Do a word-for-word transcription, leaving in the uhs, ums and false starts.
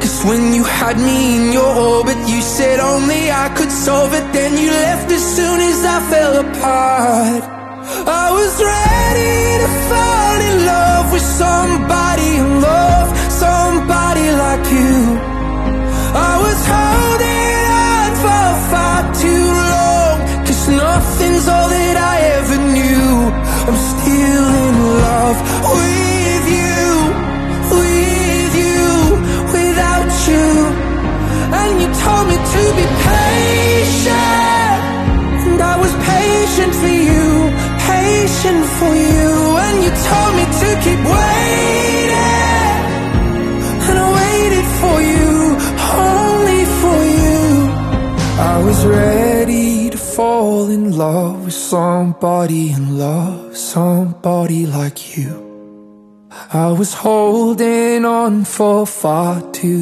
'Cause when you had me in your orbit, you said only I could solve it. Then you left as soon as I fell apart. I was ready to fall in love with somebody and love somebody like you. I was holding on for far too long, 'cause nothing's all that I ever knew. I'm still in love with you, with you, without you. And you told me to be patient, and I was patient for you, patient for you. And you told me to keep waiting, and I waited for you, only for you. I was ready to fall in love with somebody and love somebody like you. I was holding on for far too